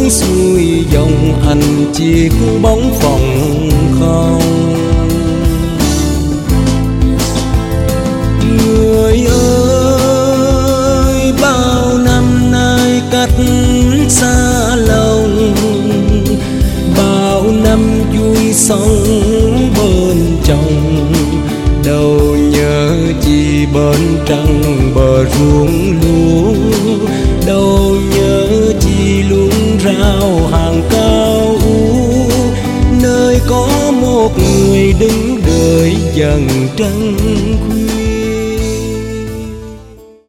nối xuôi dòng anh chiếc bóng phòng không. Người ơi, bao năm nay cách xa lòng, bao năm vui sống bên chồng, đâu nhớ chi bên trăng bờ ruộng lúa, đâu nhớ chi luống rau hàng cao ú, nơi có một người đứng đợi dần trăng